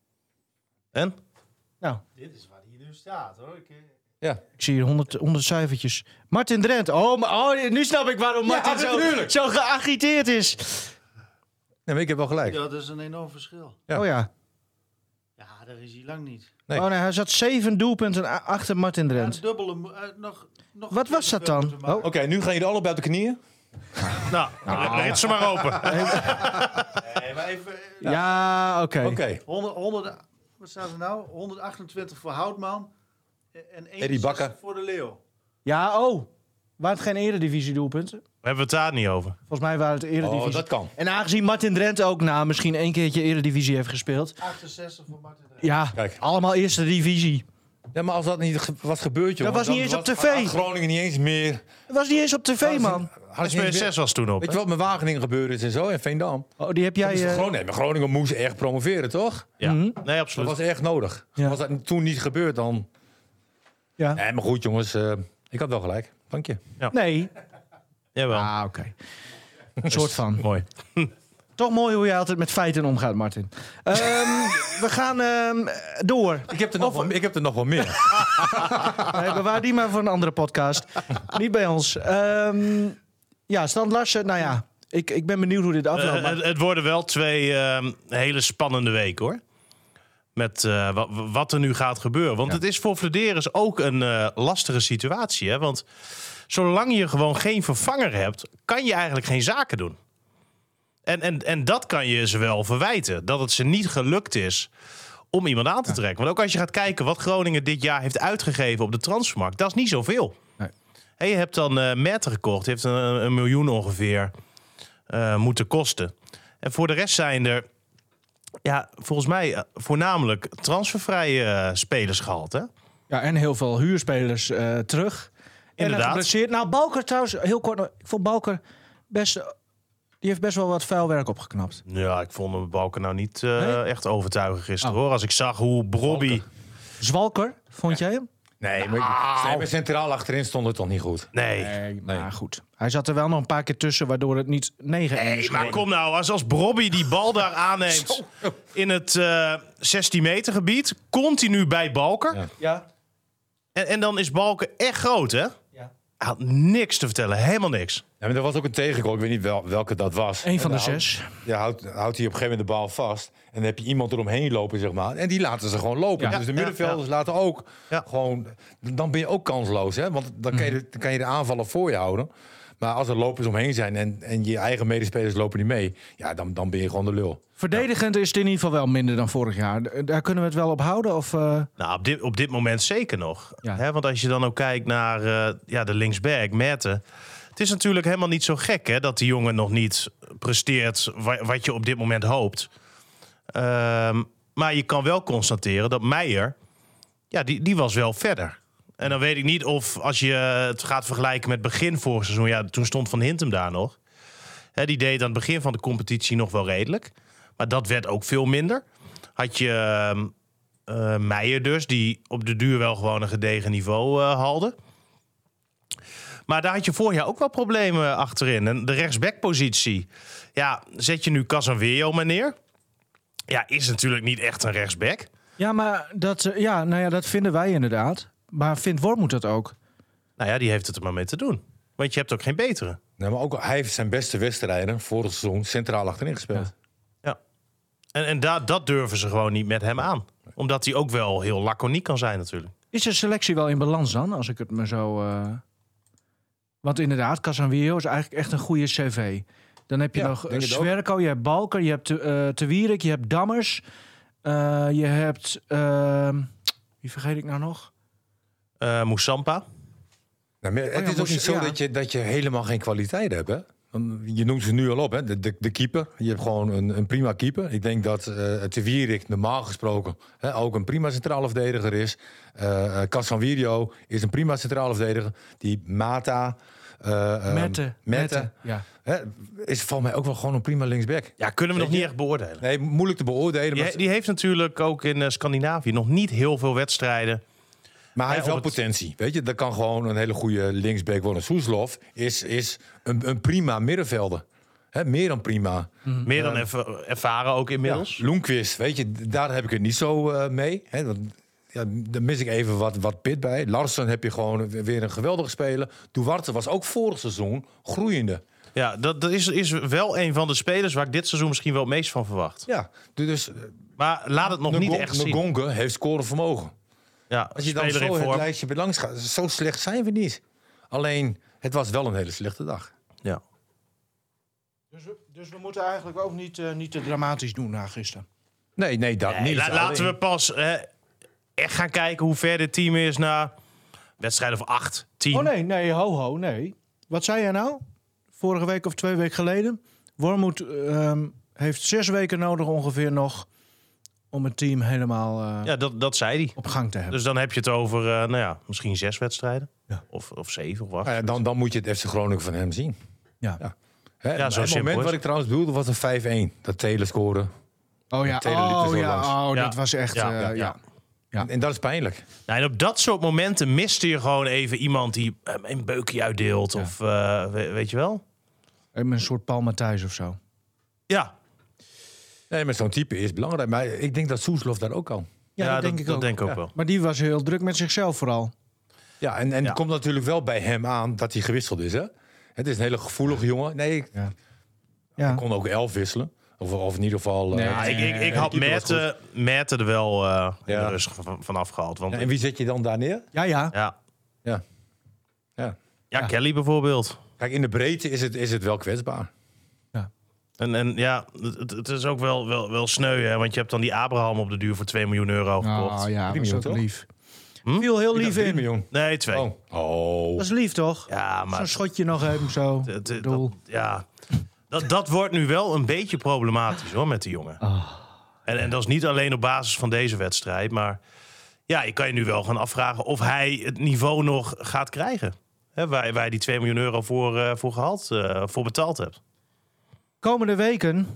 En? Nou, Dit is waar hij nu staat, hoor. Ja. ik zie hier 100 cijfertjes. Martin Drent. Nu snap ik waarom Martin zo geagiteerd is. Nee, maar ik heb wel gelijk. Ja, dat is een enorm verschil. Ja. Oh ja. Ja, daar is hij lang niet. Nee. Oh nee, hij zat 7 doelpunten achter Martin Ja, Drent. dubbele, nog Wat was dat dan? moeten maken. Oh. Oké, nu gaan jullie allebei op de knieën. Nou, rit ze maar open. Nee, maar even... Ja, oké. Oké. 100, wat staat er nou? 128 voor Houtman en Eddie 61 Bakker. voor de Leeuw. Ja, waren het geen eredivisie doelpunten? We hebben het daar niet over. Volgens mij waren het eredivisie. Oh, dat kan. En aangezien Martin Drent ook misschien 1 keertje eredivisie heeft gespeeld. 68 voor Martin Drent. Ja, Kijk. allemaal eerste divisie. Ja, maar als dat niet was gebeurd, joh. Dat was niet eens op tv. Had Groningen niet eens meer. Het was niet eens op tv, man. SPSS was toen op. Weet je wat met Wageningen gebeurd is en zo, en Veendam? Oh, die heb jij... Maar Groningen moest echt promoveren, toch? Ja. Nee, Dat absoluut. was echt nodig. Ja. Was dat toen niet gebeurd, dan... ja. Nee, maar goed, jongens. Ik had wel gelijk. Dank je. Nee. Jawel. Ah, oké. Een soort van. Mooi. Toch mooi hoe je altijd met feiten omgaat, Martin. We gaan door. Ik heb er nog wel meer. Nee, bewaar die maar voor een andere podcast. Niet bij ons. Ja, Strand Larsen, nou ja. Ik ben benieuwd hoe dit afloopt. maar- Het worden wel 2 hele spannende weken, hoor. Met wat er nu gaat gebeuren. Want het is voor Flederis ook een lastige situatie. Hè? Want zolang je gewoon geen vervanger hebt, kan je eigenlijk geen zaken doen. En dat kan je ze wel verwijten. Dat het ze niet gelukt is om iemand aan te trekken. Want ook als je gaat kijken wat Groningen dit jaar heeft uitgegeven op de transfermarkt, dat is niet zoveel. Nee. En je hebt dan Merten gekocht. Die heeft een miljoen ongeveer moeten kosten. En voor de rest zijn er, ja, volgens mij voornamelijk transfervrije spelers gehaald. Hè? Ja, en heel veel huurspelers terug. Inderdaad. En geblesseerd. Nou, Balker trouwens, heel kort. Ik vond Balker die heeft best wel wat vuil werk opgeknapt. Ja, ik vond hem Balken nou niet echt overtuigend gisteren, hoor. Als ik zag hoe Brobby... Zwalker, vond jij hem? Nee, maar centraal achterin stond het toch niet goed? Nee. Maar goed. Hij zat er wel nog een paar keer tussen, waardoor het niet 9-1 is Maar geworden. kom nou, als Bobby die bal daar aanneemt in het 16 meter gebied, continu bij Balker. Ja. Ja. En dan is Balker echt groot, hè? Ja. Hij had niks te vertellen, helemaal niks. Ja, maar er was ook een tegengoal, ik weet niet welke dat was. Eén van de En dan 6. houdt hij op een gegeven moment de bal vast. En dan heb je iemand eromheen lopen, zeg maar. En die laten ze gewoon lopen. Ja. Dus de middenvelders laten ook gewoon... Dan ben je ook kansloos, hè? Want dan kan je de aanvallen voor je houden. Maar als er lopers omheen zijn en je eigen medespelers lopen niet mee... ja, dan ben je gewoon de lul. Verdedigend is het in ieder geval wel minder dan vorig jaar. Daar kunnen we het wel op houden? Of, Nou, op dit moment zeker nog. Ja. Hè, want als je dan ook kijkt naar de linksback, Merten. Het is natuurlijk helemaal niet zo gek, hè, dat die jongen nog niet presteert wat je op dit moment hoopt. Maar je kan wel constateren dat Meijer, ja, die was wel verder. En dan weet ik niet of als je het gaat vergelijken met begin vorig seizoen... ja, toen stond Van Hintem daar nog. Hè, die deed aan het begin van de competitie nog wel redelijk. Maar dat werd ook veel minder. Had je Meijer dus, die op de duur wel gewoon een gedegen niveau haalde. Maar daar had je vorig jaar ook wel problemen achterin. En de rechtsbackpositie, ja, zet je nu Casanveo maar neer. Ja, is natuurlijk niet echt een rechtsback. Ja, maar dat vinden wij inderdaad. Maar vindt Wormoed dat ook? Nou ja, die heeft het er maar mee te doen. Want je hebt ook geen betere. Nee, maar ook hij heeft zijn beste wedstrijden vorig seizoen centraal achterin gespeeld. Ja. En dat durven ze gewoon niet met hem aan. Omdat hij ook wel heel laconiek kan zijn natuurlijk. Is de selectie wel in balans dan, als ik het me zo... Want inderdaad, Casanveo is eigenlijk echt een goede cv. Dan heb je nog denk het ook. Zwerko, je hebt Balker, je hebt Te Wierik, je hebt Dammers. Je hebt... wie vergeet ik nou nog? Moussampa. Nou, maar het is ook niet zo dat je helemaal geen kwaliteit hebt, hè? Je noemt ze nu al op, hè? De keeper. Je hebt gewoon een prima keeper. Ik denk dat Te Wierik normaal gesproken ook een prima centrale verdediger is. Casanveo is een prima centrale verdediger. Die Mata... Mette. Ja. Is volgens mij ook wel gewoon een prima linksback. Ja, kunnen we nog niet echt beoordelen. Nee, moeilijk te beoordelen. Maar, Die heeft natuurlijk ook in Scandinavië nog niet heel veel wedstrijden. maar hij heeft wel op het- potentie. Weet je, dat kan gewoon een hele goede linksback worden. Soeslof is een prima middenvelder. Meer dan prima. Meer dan ervaren ook inmiddels. Ja, Lundqvist, weet je, daar heb ik het niet zo mee. Want, ja, daar mis ik even wat pit bij. Larsson heb je gewoon weer een geweldige speler. Duarte was ook vorig seizoen groeiende. Ja, dat is wel een van de spelers waar ik dit seizoen misschien wel het meest van verwacht. Ja, dus Maar laat het nog niet echt zien. Ngonge heeft scorevermogen. Ja, Als je dan speler in zo het vorm. lijstje bij langs gaat, zo slecht zijn we niet. Alleen, het was wel een hele slechte dag. Ja. Dus we moeten eigenlijk ook niet te dramatisch doen na gisteren. Nee, dat niet. Laten we pas echt gaan kijken hoe ver dit team is na wedstrijden of 8, 10. Oh nee. Wat zei jij nou? Vorige week of 2 weken geleden? Wormoed heeft 6 weken nodig ongeveer nog om het team helemaal Ja, dat zei hij. op gang te hebben. Dus dan heb je het over misschien 6 wedstrijden. Ja. Of 7 of 8. Nou ja, dan moet je het FC Groningen van hem zien. Ja. Hè, Ja, zo het simpel moment is wat het. ik trouwens bedoelde was een 5-1. Dat Taylor scoorde. Oh ja, Taylor liep er zo langs. Ja. dat was echt... Ja. ja. Ja. En dat is pijnlijk. Nou, en op dat soort momenten miste je gewoon even iemand die een beukje uitdeelt. Ja. Of weet je wel? Een soort Paul Matthijs of zo. Ja, Nee, maar zo'n type is belangrijk. Maar ik denk dat Soeslof daar ook kan. Ja, dat denk ik ook. denk ik ook wel. Maar die was heel druk met zichzelf vooral. Ja, en het komt natuurlijk wel bij hem aan dat hij gewisseld is. Hè? Het is een hele gevoelige jongen. Nee, Ja. ik kon ook 11 wisselen. Of in ieder geval... Nee. Ja, ik had Merten er wel in de rust van afgehaald. Want, Ja, en wie zet je dan daar neer? Ja. ja. Ja. Kelly bijvoorbeeld. Kijk, in de breedte is het wel kwetsbaar. En ja, het is ook wel sneu, hè? Want je hebt dan die Abraham op de duur voor 2 miljoen euro gekocht. Oh ja, dat 3 is miljoen, ook toch? lief. Viel heel lief 3 in. miljoen. Nee, 2. Oh. Dat is lief, toch? Ja, Zo'n maar schotje nog even zo. Doel. Dat wordt nu wel een beetje problematisch hoor, met die jongen. En dat is niet alleen op basis van deze wedstrijd. Maar ja, je kan je nu wel gaan afvragen of hij het niveau nog gaat krijgen. Hè, waar je die 2 miljoen euro voor gehaald, voor betaald hebt. Komende weken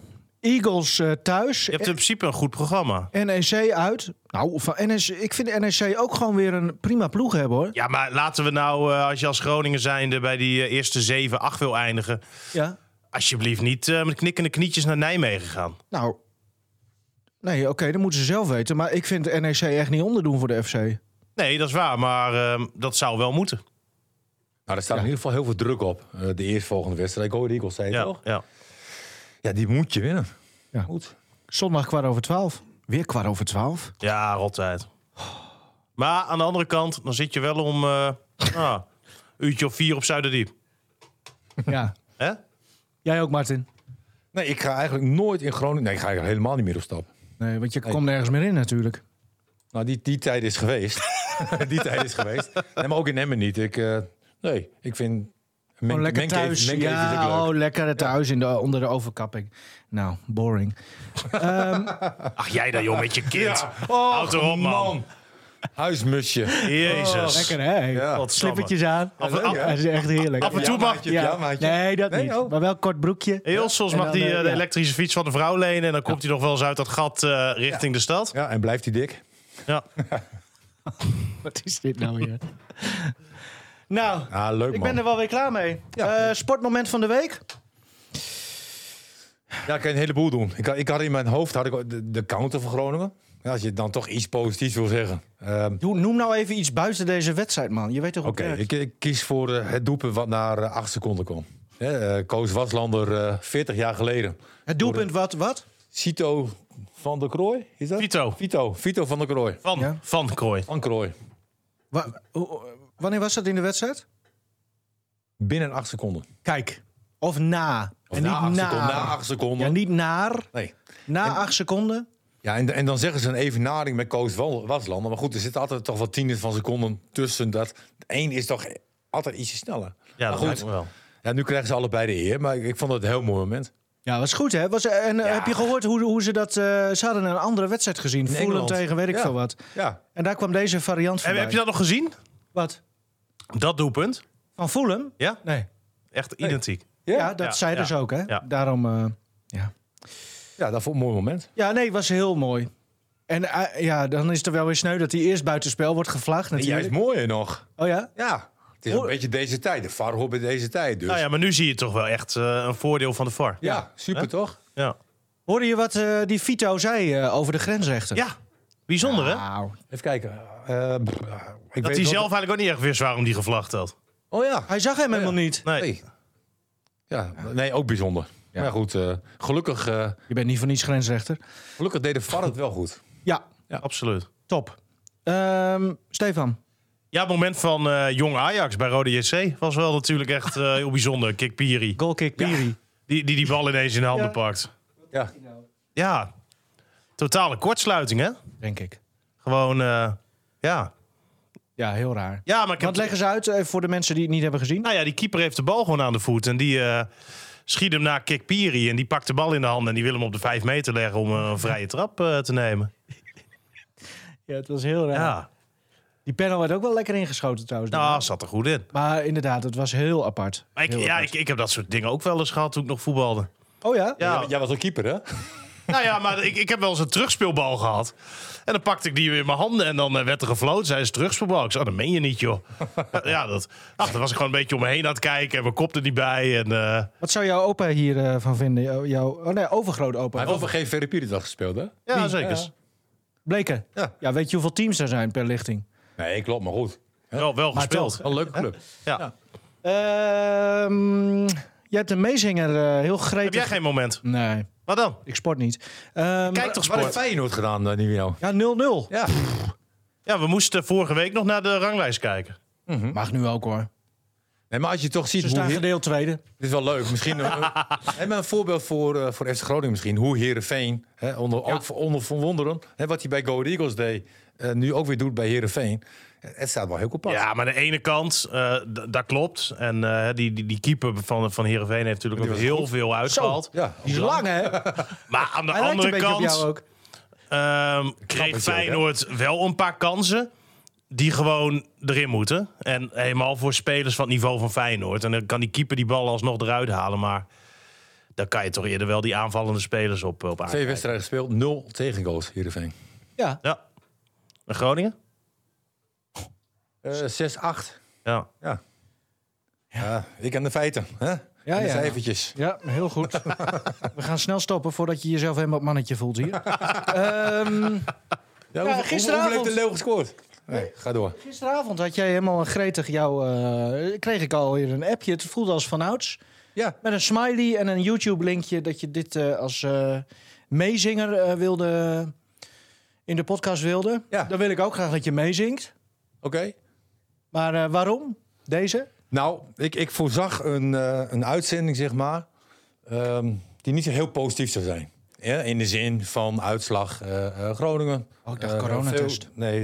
Eagles thuis. Je hebt in principe een goed programma. NEC uit. Nou, van NEC, ik vind NEC ook gewoon weer een prima ploeg hebben, hoor. Ja, maar laten we nou, als je als Groningen zijnde bij die eerste 7, 8 wil eindigen... Ja. alsjeblieft niet met knikkende knietjes naar Nijmegen gaan. Nou, nee, oké, dat moeten ze zelf weten. Maar ik vind NEC echt niet onderdoen voor de FC. Nee, dat is waar, maar dat zou wel moeten. Nou, er staat in ieder geval heel veel druk op. De eerstvolgende wedstrijd. Go Eagles, zei je toch? Ja. Ja, die moet je winnen. Ja. Moet. Zondag 12:15. Weer 12:15. Ja, rottijd. Maar aan de andere kant, dan zit je wel om een uurtje of 4 op Zuiderdiep. Ja. Hè? Jij ook, Martin? Nee, ik ga eigenlijk nooit in Groningen... Nee, ik ga eigenlijk helemaal niet meer op stap. Nee, want je komt nergens meer in natuurlijk. Nou, die tijd is geweest. Die tijd is geweest. Nee, maar ook in Emmen niet. Ik vind... Gewoon lekker thuis. Lekker thuis onder de overkapping. Nou, boring. Ach, jij daar, joh, met je kind. Houd erop, man. Huismusje. Jezus. Lekker, hè? Ja. Wat Slippertjes aan. Dat is echt heerlijk. Af en toe mag je. Ja, maatje. Nee, dat Nee, niet. oh. Maar wel kort broekje. Heel soms En mag dan, hij de ja. elektrische fiets van de vrouw lenen... en dan komt hij nog wel eens uit dat gat richting de stad. Ja, en blijft hij dik? Ja. Wat is dit nou weer? Nou, Ah, leuk man. ik ben er wel weer klaar mee. Ja. Sportmoment van de week? Ja, ik kan een heleboel doen. Ik had in mijn hoofd de counter van Groningen. Ja, als je dan toch iets positiefs wil zeggen. Noem nou even iets buiten deze wedstrijd, man. Je weet toch hoe Oké, het werkt? ik kies voor het doelpunt wat naar 8 seconden kwam. Koos Waslander 40 jaar geleden. Het doelpunt wat? Cito van der Krooi, is dat? Vito van der Krooi. Van Krooi. Van Krooi. Wanneer was dat in de wedstrijd? Binnen 8 seconden. Kijk. Of na. Of en na niet 8 naar. seconden. Na 8 seconden. Ja, niet naar. Nee. Na 8 seconden. Ja, en dan zeggen ze een evenaring met Koos Waslander. Maar goed, er zit altijd toch wel tienden van seconden tussen. Dat één is toch altijd ietsje sneller. Ja, dat Maar lijkt me wel. Ja, nu krijgen ze allebei de eer. Maar ik vond het een heel mooi moment. Ja, was goed, hè? Heb je gehoord hoe ze dat... ze hadden een andere wedstrijd gezien. Fulham Engeland. tegen weet ik Ja. veel wat. Ja. En daar kwam deze variant van. Heb je dat nog gezien? Wat? Dat doelpunt? Van Fulham? Ja? Nee. Echt identiek. Ja, dat Ja, zeiden ja. ze ook, hè? Ja. Daarom... ja. Ja, dat vond ik een mooi moment. Ja, nee, het was heel mooi. En dan is het wel weer sneu dat hij eerst buitenspel wordt gevlaagd En natuurlijk. juist mooier nog. Oh ja? Ja, het is een beetje deze tijd. De VAR hoort bij deze tijd. Dus. Nou ja, maar nu zie je toch wel echt een voordeel van de VAR. Ja, super Hè? toch? Ja. Hoorde je wat die Vito zei over de grensrechter? Ja, bijzonder hè? Nou, Even kijken. Ik Dat hij zelf eigenlijk ook niet echt wist waarom die gevlacht had. Oh ja. hij zag hem helemaal niet. Nee. Nee. Ja, nee, ook bijzonder. Ja. Maar goed, gelukkig Je bent niet voor niets grensrechter. deed de VAR het wel goed. Ja, Absoluut. top. Stefan. Ja, het moment van jong Ajax bij Rode JC was wel natuurlijk echt heel bijzonder. Kikpiri. Goalkick Piri. Die bal ineens in de handen Ja. pakt. Ja. Ja, totale kortsluiting hè? Denk ik. Gewoon, ja. Ja, heel raar. Ja, maar ik heb Wat leggen ze uit voor de mensen die het niet hebben gezien? Nou ja, die keeper heeft de bal gewoon aan de voet. En die schiet hem naar Kikpiri. En die pakt de bal in de hand. En die wil hem op de 5 meter leggen om een vrije trap te nemen. Ja, het was heel raar. Ja, Die panel werd ook wel lekker ingeschoten trouwens. nou, zat er goed in. Maar inderdaad, het was heel apart. Maar Heel apart. ik heb dat soort dingen ook wel eens gehad toen ik nog voetbalde. Oh ja? Ja, Jij was ook keeper, hè? nou ja, maar ik heb wel eens een terugspeelbal gehad. En dan pakte ik die weer in mijn handen en dan werd er gefloten. Zei ze terugspeelbal. Ik zei, dat meen je niet, joh. Ja, dan was ik gewoon een beetje om me heen aan het kijken. En mijn kop er niet bij. En, Wat zou jouw opa hiervan van vinden? Overgrootopa. Hij heeft over geen Veripiridas gespeeld, hè? ja, zeker. Ja. Bleken. Ja. Ja, weet je hoeveel teams er zijn per lichting? Nee, klopt, maar goed. Wel Maar gespeeld. toch. Wel een leuke club. Ja. Jij hebt een meezinger heel gretig. Heb jij geen moment? Nee, Wat dan? ik sport niet. Kijk toch Wat sport? heeft Feyenoord gedaan, Nieuw? Ja, 0-0. Ja. Ja, we moesten vorige week nog naar de ranglijst kijken. Mag nu ook hoor. Nee, maar als je toch ziet Ze hoe... staan gedeeld tweede. Dit is wel leuk. Misschien een voorbeeld voor FC Groningen misschien. Hoe Heerenveen, ook onder Van Wonderen... wat hij bij Go Eagles deed, nu ook weer doet bij Heerenveen. Het staat wel heel compact. Ja, maar aan de ene kant, dat klopt. En die keeper van Heerenveen heeft natuurlijk ook heel veel uitgehaald. Ja, Die is lang hè? Maar aan de Hij lijkt een andere beetje op jou kant ook. kreeg het ook, Feyenoord wel een paar kansen die gewoon erin moeten. En helemaal voor spelers van het niveau van Feyenoord. En dan kan die keeper die bal alsnog eruit halen. Maar dan kan je toch eerder wel die aanvallende spelers op 2 aankijken. wedstrijden gespeeld, 0 tegengoals, Heerenveen. Ja. Ja. En Groningen? 6-8. Ja. Ja, ik en de feiten. Hè? Ja, En de ja. cijfertjes. Ja, heel goed. We gaan snel stoppen voordat je jezelf helemaal het mannetje voelt hier. gisteravond. Hoeveel heeft de Leeuw gescoord? Nee, ga door. Gisteravond had jij helemaal gretig kreeg ik alweer een appje. Het voelde als vanouds. Ja. Met een smiley en een YouTube-linkje dat je dit als meezinger wilde in de podcast wilde. Ja. Dan wil ik ook graag dat je meezingt. Oké. Maar waarom? Deze? Nou, ik voorzag een uitzending, zeg maar, die niet zo heel positief zou zijn. Ja, in de zin van uitslag Groningen. Oh, ik dacht coronatest. Nee.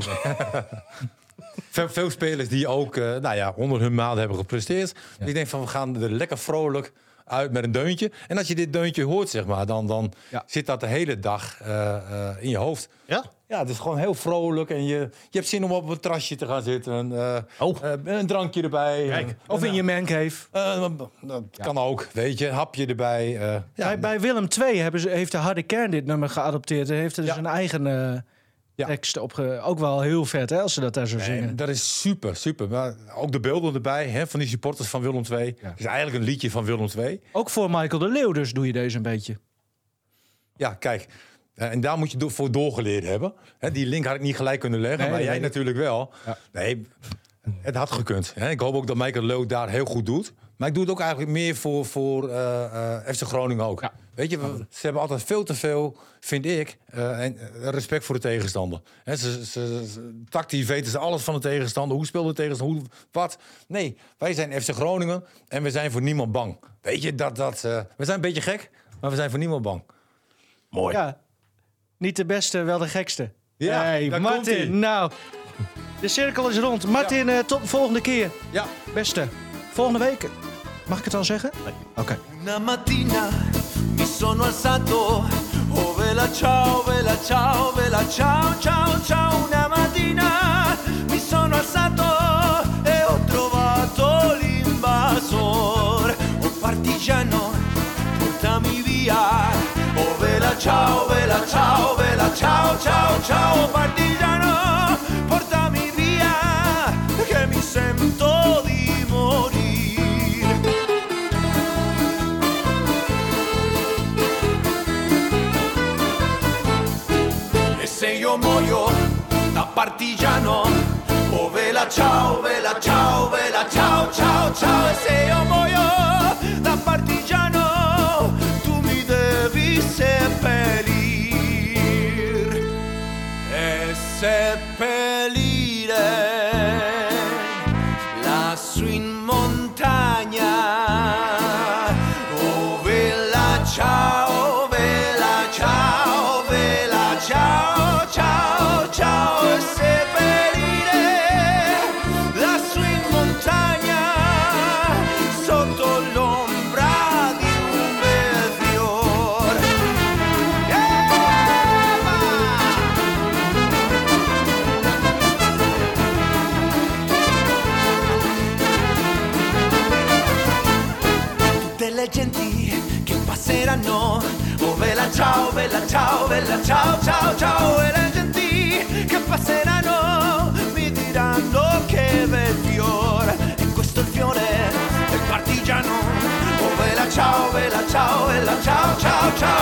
veel spelers die ook onder hun maat hebben gepresteerd. Ja. Ik denk van, we gaan er lekker vrolijk uit met een deuntje. En als je dit deuntje hoort, zeg maar, dan zit dat de hele dag in je hoofd. Ja? Ja, het is gewoon heel vrolijk. En je hebt zin om op een terrasje te gaan zitten. Een drankje erbij. Kijk. Of in je mancave. Dat kan ook, weet je. Hapje erbij. Bij Willem II heeft de harde kern dit nummer geadopteerd. En heeft er dus een eigen tekst op. Ook wel heel vet, hè, als ze dat daar zo zingen. Dat is super, super. Maar ook de beelden erbij, hè, van die supporters van Willem II. Het is eigenlijk een liedje van Willem II. Ook voor Michael de Leeuw dus doe je deze een beetje. Ja, kijk. En daar moet je voor doorgeleerd hebben. Die link had ik niet gelijk kunnen leggen, maar jij natuurlijk wel. Ja. Nee, het had gekund. Ik hoop ook dat Michael de Leeuw daar heel goed doet. Maar ik doe het ook eigenlijk meer voor FC Groningen ook. Ja. Weet je, ze hebben altijd veel te veel, vind ik, respect voor de tegenstander. Tactisch weten ze alles van de tegenstander. Hoe speelt de tegenstander? Wat? Nee, wij zijn FC Groningen en we zijn voor niemand bang. Weet je, we zijn een beetje gek, maar we zijn voor niemand bang. Mooi. Ja. Niet de beste, wel de gekste. Ja, hey, daar Martin, komt-ie. nou, de cirkel is rond. Martin, tot de volgende keer. Ja. Beste, volgende week. Mag ik het al zeggen? Nee. Oké. Una mattina mi sono alzato, oh vela ciao, vela ciao, vela ciao, ciao, ciao. Una mattina mi sono alzato e ho trovato l'invasor. Oh partigiano, portami via, oh vela ciao, vela ciao, vela ciao, ciao, ciao. Partigiano, portami via, che mi sento di morire. Se io muoio da partigiano, oh vela ciao, vela ciao, vela ciao, ciao, ciao. E se io muoio da partigiano, tu mi devi seppellir e seppellire lassù in montagna. Oh vela ciao, vela ciao, vela ciao, ciao, ciao. E seppellire lassù in montagna sotto l'ombra di un bel fior. Tutte le genti che passeranno, oh vela ciao, vela ciao, vela ciao, ciao, ciao. E le genti che passeranno mi diranno che bel fiore. E questo è il fiore del partigiano, oh vela ciao, vela ciao, vela ciao, ciao, ciao.